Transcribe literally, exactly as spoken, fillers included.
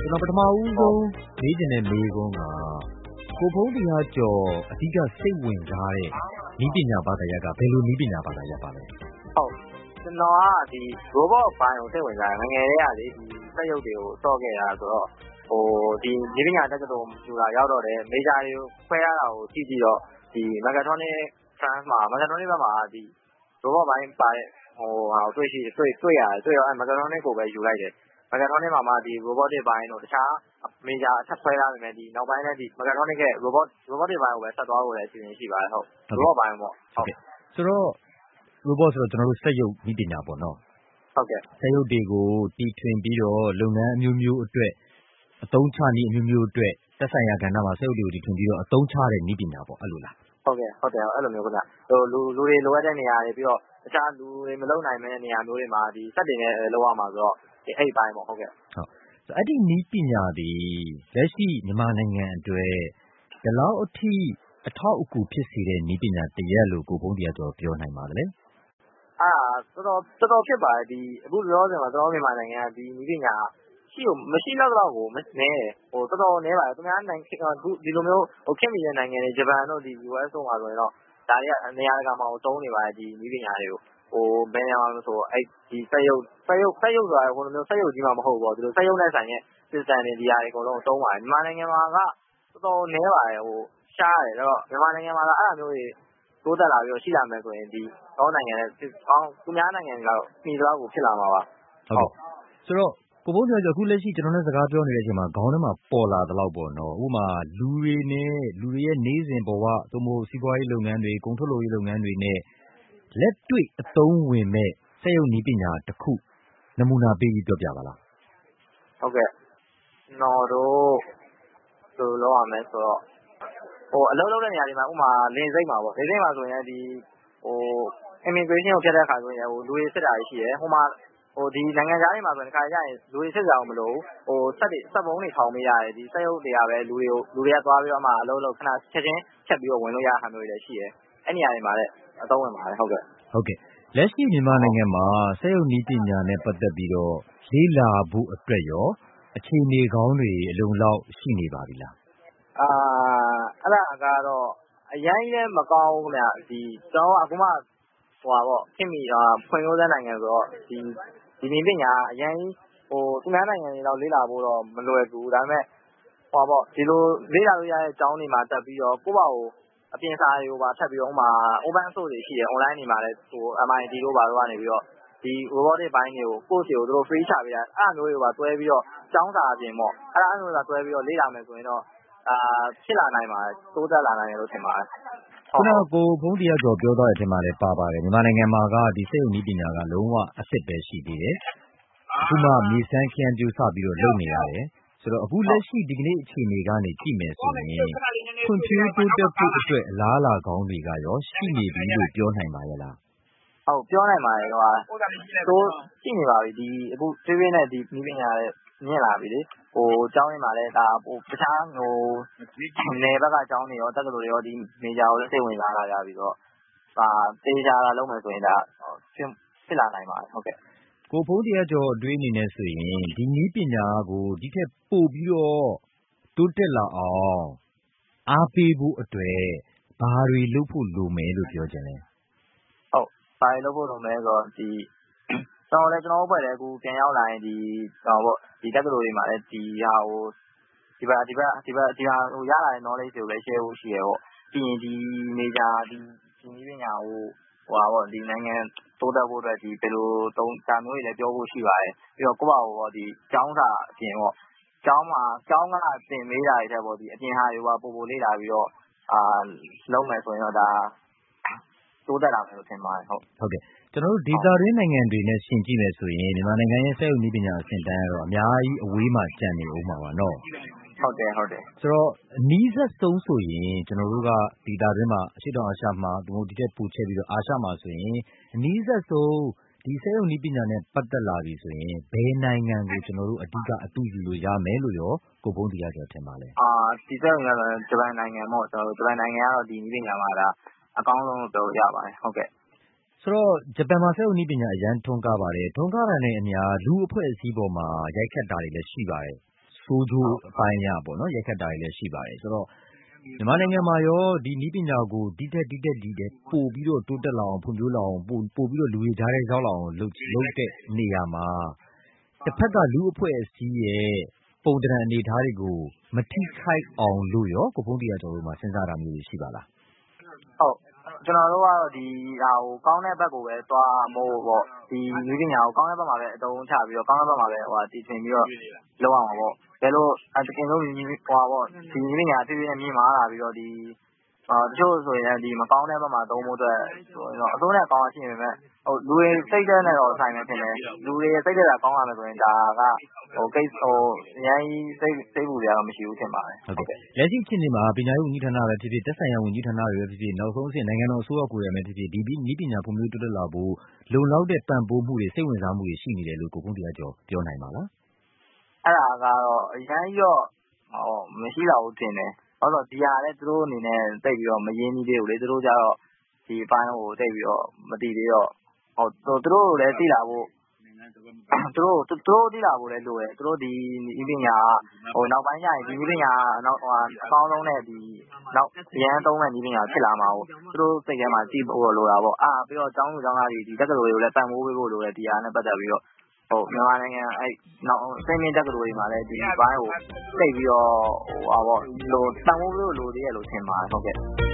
ကျွန်တော်ပထမဦးဆုံးမေးချင်တဲ့မေးခွန်းကကိုဖုန်းတရားကျော်အဓိကစိတ်ဝင်စားတဲ့နည်းပညာဘာသာရပ်ကဘယ်လိုနည်းပညာဘာသာရပ်ပါလဲဟုတ်ကျွန်တော်ကဒီ robot ဘိုင်းကိုစိတ်ဝင်စားတယ်ငငယ်လေးကလေဒီစက်ရုပ်တွေကိုစော့ခဲ့ရတာဆိုတော့ဟိုဒီနည်းပညာတက္ကသိုလ်ယူလာရောက်တော့တယ်မေဂျာတွေကိုခွဲရတာကိုကြည့်ကြည့်တော့ဒီ mechatronic trans မှာ mechatronic ဘက်မှာဒီ robot ဘိုင်းပါတဲ့ဟိုဟာတွေ့ရှိတွေ့တွေ့ရတယ်တွေ့တော့အဲ mechatronic ကိုပဲယူလိုက်တယ်mechatronic မှာမှဒီ robotic ဘိုင်းတို့တခြား major အချက်ခွဲထားပေမဲ့ဒီနောက်ပိုင်းလည်းဒီ mechatronic ရဲ့ robot robotic ဘိုင်းကိုပဲဆက်သွားဖို့လည်းအစီအစဉ်ရှိပါတယ်ဟုတ် robot ဘိုင်းပေါ့ဟုတ်ဆိုတော့ robot ဆိုတော့ကျွန်တော်တို့စက်ရုပ်နည်းပညာပေါ့နော်ဟုတ်ကဲ့စက်ရုပ်တွေကိုတီထွင်ပြီးတော့လုပ်ငန်းအမျိုးမျိုးအတွက်အသုံးချနည်းအမျိုးမျိုးအတွက်သက်ဆိုင်ရာကဏ္ဍမှာစက်ရုပ်တွေကိုတီထွင်ပြီးတော့အသုံးချတဲ့နည်းပညာပေါ့အဲ့လိုလားဟုတ်ကဲ့ဟုတ်တယ်အဲ့လိုမျိုးခင်ဗျဟိုလူလူတွေလိုအပ်တဲ့နေရာတွေပြီးတော့တခြားလူတွေမလုံနိုင်မဲ့နေရာမျိုးတွေမှာဒီစက်တွေနဲ့လောက်ရမှာဆိုတော့ဒီအဲ့ဘိုင်းပေါ့ဟုတ်ကဲ့ဟုတ်အဲ့ဒီနည်းပညာတွေလက်ရှိမြန်မာနိုင်ငံအတွက်ဒီလောက်အထိအထောက်အကူဖြစ်စေတဲ့နည်းပညာတရက်လို့ကိုဖုန်းတရားကျော်ပြောနိုင်ပါတယ်အာတော်တော်တော်တော်ဖြစ်ပါတယ်ဒီအခုလောဆယ်မှာကျွန်တော်မြန်မာနိုင်ငံကဒီနည်းပညာရှိကိုမရှိတော့တော့ကိုမနေဟိုတော်တော်နေပါတယ်သူများနိုင်ငံအခုဒီလိုမျိုးဟိုခင်မီတဲ့နိုင်ငံတွေဂျပန်တို့ဒီ ယူ အက်စ် တို့မှာဆိုရင်တော့ဒါတွေကနေရာတကာမှာသုံးနေပါတယ်ဒီနည်းပညာတွေကိုဟိုဘယ်နေရာမှာဆိုအဲ့ဒီစက်ရုပ်စက်ရုပ်စက်ရုပ်ဆိုတာဟိုလိုမျိုးစက်ရုပ်ကြီးမှမဟုတ်ဘူးပေါ့ဒီလိုစက်ရုပ်နဲ့ဆိုင်ရဲ့ system တွေဒီဟာတွေအကုန်လုံးသုံးပါတယ်မြန်မာနိုင်ငံမှာကတော်တော်နေပါတယ်ဟိုရှားတယ်တော့မြန်မာနိုင်ငံမှာကအဲ့လိုမျိုးတွေတိုးတက်လာပြီးတော့ရှိလာမယ်ဆိုရင်ဒီတောနိုင်ငံနဲ့အောင်းသူများနိုင်ငံတွေကတော့ပြည်သွားကိုဖြစ်လာမှာပါဟုတ်ဆိုတော့ကိုဘုန်းကြီးကအခုလက်ရှိကျွန်တော်နဲ့စကားပြောနေတဲ့အချိန်မှာခေါင်းထဲမှာပေါ်လာတဲ့လောက်ပေါ့နော်ဥပမာလူတွေနဲ့လူတွေရဲ့နေ့စဉ်ဘဝသို့မဟုတ်စီးပွားရေးလုပ်ငန်းတွေကုန်ထုတ်လုပ်ရေးလုပ်ငန်းတွေနဲ့လက်တွေ့အသုံးဝင်မဲ့စက်ရုပ်နည်းပညာတစ်ခုနမူနာပေးပြီးပြောပြပါလားဟုတ်ကဲ့နော်တို့ဆိုလို့ရမယ်ဆိုတော့ဟိုအလုပ်လုပ်တဲ့နေရာတွေမှာဥမာလင်းစိတ်မှာပေါ့လင်းစိတ်မှာဆိုရင်ဒီဟို immigration ကိုဖြတ်တဲ့အခါဆိုရင်ဟိုလူတွေစစ်တာရှိတယ်ဟိုမှာဟိုဒီနိုင်ငံသားတွေမှာဆိုရင်ဒီခါကျရင်လူတွေစစ်ကြအောင်မလို့ဟိုစက်တွေစက်ပုံးတွေထောင်ပေးရတယ်ဒီစက်ရုပ်တွေကပဲလူတွေကိုလူတွေကသွားပြီးတော့မှအလုပ်လုပ်ခဏချက်ချင်းချက်ပြီးတော့ဝင်လို့ရတာမျိုးတွေလည်းရှိတယ်အဲ့နေရာတွေမှာလည်းအသုံးဝင်ပါတယ်ဟုတ်ကဲ့ဟုတ်ကဲ့လက်ရှိမြန်မာနိုင်ငံမှာစက်ရုပ်နည်းပညာနဲ့ပတ်သက်ပြီးတော့လေးလာဖို့အတွက်ရောအခြေအနေကောင်းတွေအလုံးလောက်ရှိနေပါပြီလားအာအဲ့ဒါကတော့အရင်လည်းမကောင်းဘူးခင်ဗျဒီကျွန်တော်အခုမှဟိုပါပေါ့ခင်မီဖွံ့ဖြိုးတဲ့နိုင်ငံဆိုတော့ဒီဒီနည်းပညာအရင်ဟိုသူများနိုင်ငံတွေတော့လေးလာဖို့တော့မလွယ်ဘူးဒါပေမဲ့ဟိုပါပေါ့ဒီလိုလေးလာလို့ရတဲ့အကြောင်းတွေမှာတက်ပြီးတော့ကိုယ့်ဘာကိုအပြင်စာတွေကိုပါထပ်ပြီးတော့ဥမာ open source တွေရှိတယ် online တွေမှာလည်းဟို M I T တို့ဘာတို့ကနေပြီးတော့ဒီ robotic ဘိုင်းတွေကို course တွေကိုသူတို့ free ချပေးတာအဲ့လိုမျိုးတွေပါတွဲပြီးတော့ကျောင်းစာအပြင်ပေါ့အဲ့ဒါမျိုးတွေပါတွဲပြီးတော့လေးလာမယ်ဆိုရင်တော့အာဖြစ်လာနိုင်ပါတယ်တိုးတက်လာနိုင်တယ်လို့ထင်ပါတယ်ခုနကကိုဖုန်းတရားကျော်ပြောသွားတဲ့အချိန်မှာလည်းပါပါတယ်မြန်မာနိုင်ငံမှာကဒီစက်ရုပ်နည်းပညာကလုံးဝအစ်စ်ပဲရှိသေးတယ်အခုမှမြေစမ်းခရမ်းကျူးစပြီးတော့လုပ်နေရတယ်ဆိုတော့အခုလက်ရှိဒီကနေ့အခြေအနေကနေကြည့်မယ်ဆိုရင်ဖွံ့ဖြိုးတိုးတက်ဖို့အတွက်အလားအလာကောင်းတွေကရောရှိနေပြီလို့ပြောနိုင်ပါရဲ့လားဟုတ်ပြောနိုင်ပါတယ်ကွာတိုးရှိနေပါပြီဒီအခုသွေးသွေးနဲ့ဒီနည်းပညာရဲ့မြင်လာပြီလေဟိုကျောင်းတွေမှာလည်းဒါဟိုတခြားဟိုနယ်ဘက်ကကျောင်းတွေရောတက္ကသိုလ်တွေရောဒီမေဂျာကိုလည်းစိတ်ဝင်စားလာကြပြီးတော့ဒါတေးကြတာလုံးမယ်ဆိုရင်ဒါဖြစ်ဖြစ်လာနိုင်ပါတယ်ဟုတ်ကဲ့ကိုဖုန်းတရားကျော်အတွင်းအနေနဲ့ဆိုရင်ဒီနည်းပညာကိုဒီထက်ပိုပြီးတော့တိုးတက်လာအောင်အားပေးဖို့အတွက်ဘာတွေလုပ်ဖို့လိုမယ်လို့ပြောချင်လဲဟုတ်ဘာတွေလုပ်ဖို့လိုမယ်ဆိုတော့ဒီကျွန်တော်လည်းကျွန်တော်တို့ဘက်လည်းအခုပြန်ရောက်လာရင်ဒီဟောပေါ့ဒီတက္ကသိုလ်တွေမှာလည်းဒီဟာဟိုဒီဘက်ဒီဘက်ဒီဘက်ဒီဟာဟိုရလာတဲ့ knowledge တွေကိုလည်း share ဖို့ရှိရပေါ့ပြီးရင်ဒီ major ဒီဒီနည်းပညာကိုဟိုပါပေါ့ဒီနိုင်ငံတိုးတက်ဖို့အတွက်ဒီဘယ်လိုသုံးစာမျိုးတွေလည်းပြောဖို့ရှိပါတယ်ပြီးတော့ကိုယ့်ဘာကိုပေါ့ဒီကျောင်းစာအပြင်ပေါ့ကျောင်းမှာကျောင်းကသင်ပေးတာတွေတဲ့ပေါ့ဒီအပြင်ဟာတွေပါပို့ပို့လေ့လာပြီးတော့အာလုံးမယ်ဆိုရင်တော့ဒါတိုးတက်လာမယ်လို့ထင်ပါတယ်ဟုတ်ဟုတ်ကဲ့ကျွန်တော်တို့ဒေသတွင်းနိုင်ငံတွေနဲ့ရှင်ကြည့်မယ်ဆိုရင်မြန်မာနိုင်ငံရဲ့စက်ရုပ်နည်းပညာအဆင့်တန်းကတော့အများကြီးအဝေးမှာကျန်နေဦးမှာပါနော်ဟုတ်တယ်ဟုတ်တယ်ဆိုတော့အနည်းဆက်ဆုံးဆိုရင်ကျွန်တော်တို့ကဒေသတွင်းမှာအရှေ့တောင်အာရှမှာဒီလိုဒီတက်ပူချဲပြီးတော့အာရှမှာဆိုရင်အနည်းဆက်ဆုံးဒီစက်ရုပ်နည်းပညာနဲ့ပတ်သက်လာပြီဆိုရင်ဘယ်နိုင်ငံကိုကျွန်တော်တို့အဓိကအတူယူလို့ရမယ်လို့ရောကိုဖုန်းတရားကျော်ထင်ပါလဲအာဒီစက်ရုံကဂျပန်နိုင်ငံပေါ့ကျွန်တော်တို့ဂျပန်နိုင်ငံကတော့ဒီနည်းပညာမှာဒါအကောင်းဆုံးလို့ပြောရပါတယ်ဟုတ်ကဲ့ဆိုတော့ဂျပန်မှာစက်ရုပ်နည်းပညာအရန်ထွန်းကားပါတယ်ထွန်းကားတာနဲ့အများလူအဖွဲ့အစည်းပေါ်မှာရိုက်ခတ်တာတွေလည်းရှိပါတယ်ဆိုးကျိုးအပိုင်းရပေါ့နော်ရိုက်ခတ်တာတွေလည်းရှိပါတယ်ဆိုတော့မြန်မာနိုင်ငံမှာရောဒီနည်းပညာကိုဒီတက်ဒီတက်ဒီတက်ပို့ပြီးတော့တိုးတက်လာအောင်ဖွံ့ဖြိုးလာအောင်ပို့ပို့ပြီးတော့လူတွေကြားထဲရောက်လာအောင်လုပ်လုပ်တဲ့နေရာမှာတစ်ဖက်ကလူအဖွဲ့အစည်းရဲ့ပုံတံအနေထားတွေကိုမထိခိုက်အောင်လို့ရောကိုဖုန်းတရားကျော်တို့မှာစဉ်းစားတာမျိုးရှိပါလားဟုတ်ကျွန်တော်တို့ကတော့ဒီဟာကိုကောင်းတဲ့ဘက်ကိုပဲသွားမို့ပေါ့ဒီနည်းပညာကိုကောင်းတဲ့ဘက်မှာပဲအတုံးချပြီးတော့ကောင်းတဲ့ဘက်မှာပဲဟိုတည်ဆင်ပြီးတော့လုပ်အောင်ပါပေါ့ဘယ်လိုအတကယ်လို့ဟိုပါပေါ့ဒီနည်းပညာပြည့်ပြည့်နဲ့မြင်မာလာပြီးတော့ဒီအာတချို့ဆိုရင်ဒီမကောင်းတဲ့ဘက်မှာသုံးဖို့အတွက်ဆိုတော့အစိုးရကောင်းရှိနေပေမဲ့ဟိုလူတွေစိတ်ထဲနဲ့တော့ဆိုင်နေတယ်လူတွေစိတ်ထဲကကောင်းလာမယ်ဆိုရင်ဒါကဟိုကိစ္စဟိုအရင်စိတ်စိတ်ဘူးတွေကတော့မရှိဘူးထင်ပါတယ်ဟုတ်ကဲ့လက်ရှိချင်းနေမှာပညာရေးဝန်ကြီးဌာနပဲဖြစ်ဖြစ်တက်ဆိုင်ရာဝန်ကြီးဌာနတွေပဲဖြစ်ဖြစ်နောက်ဆုံးအဆင့်နိုင်ငံတော်အစိုးရကိုယ်တိုင်ပဲဖြစ်ဖြစ်ဒီနည်းပညာဖွံ့ဖြိုးတိုးတက်လာဖို့လုံလောက်တဲ့ပံ့ပိုးမှုတွေစိတ်ဝင်စားမှုတွေရှိနေတယ်လို့ကိုဖုန်းတရားကျော်ပြောနိုင်ပါလားအဲ့ဒါကတော့အရင်ရောဟိုမရှိတော့ဘူးထင်တယ်ဟုတ်တော့ဒီဟာလည်းသူတို့အနေနဲ့တိတ်ပြီးတော့မရင်းနှီးသေးဘူးလေသူတို့ကြတော့ဒီအပိုင်းကိုတိတ်ပြီးတော့မတည်သေးတော့ဟိုသူတို့လည်းသိလာဖို့သူတို့သူတို့သိလာဖို့လည်းလိုတယ်သူတို့ဒီဤပညာဟိုနောက်ပိုင်းကျရင်ဒီဤပညာနောက်ဟိုအကောင်းဆုံးနဲ့ဒီနောက်ရန်သုံးတဲ့ဤပညာဖြစ်လာမှာကိုသူတို့စိတ်ထဲမှာကြည့်ဖို့လိုတာပေါ့အာပြီးတော့ကျောင်းသူကျောင်းသားတွေဒီတက္ကသိုလ်တွေကိုလည်းပံ့ပိုးပေးဖို့လိုတယ်ဒီဟာနဲ့ပတ်သက်ပြီးတော့ဟိုမြန်မာနိုင်ငံအဲ့နောက်စိတ်မြင့်တက္ကသိုလ်တွေမှာလည်းဒီဘိုင်းကိုသိပြီးတော့ဟိုပါပေါ့လိုတန်ဖိုးလို့လိုသေးရလို့ထင်ပါတယ်ဟုတ်ကဲ့